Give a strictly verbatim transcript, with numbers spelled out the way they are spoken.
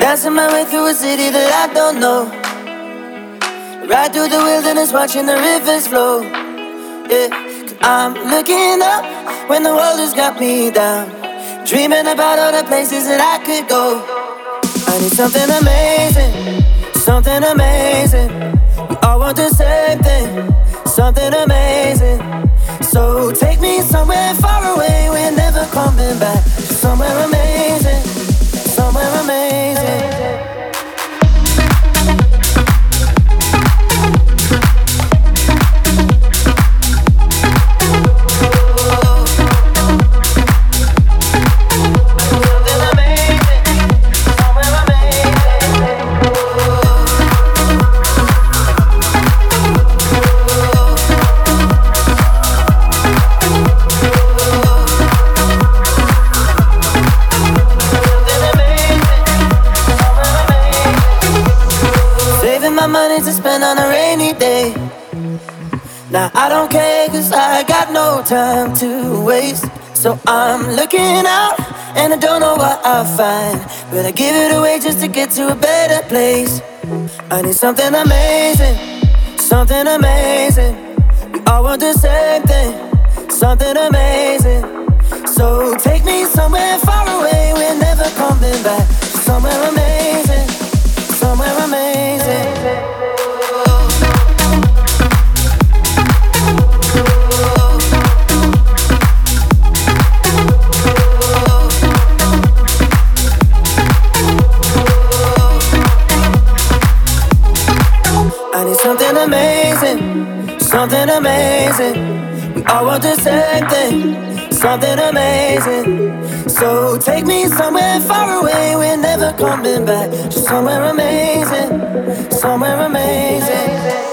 Dancing my way through a city that I don't know. Ride through the wilderness watching the rivers flow. Yeah, 'cause I'm looking up when the world has got me down, dreaming about all the places that I could go. I need something amazing, something amazing. We all want the same thing, something amazing. So take me somewhere far away, we're never coming back. Somewhere amazing, somewhere amazing. My money to spend on a rainy day. Now I don't care, 'cause I got no time to waste. So I'm looking out and I don't know what I'll find, but I give it away just to get to a better place. I need something amazing, something amazing. We all want the same thing, something amazing. So take me somewhere far away, we're never coming back. Somewhere amazing, somewhere amazing. I need something amazing, something amazing. We all want the same thing, something amazing. So take me somewhere far away, we're never coming back. Just somewhere amazing, somewhere amazing.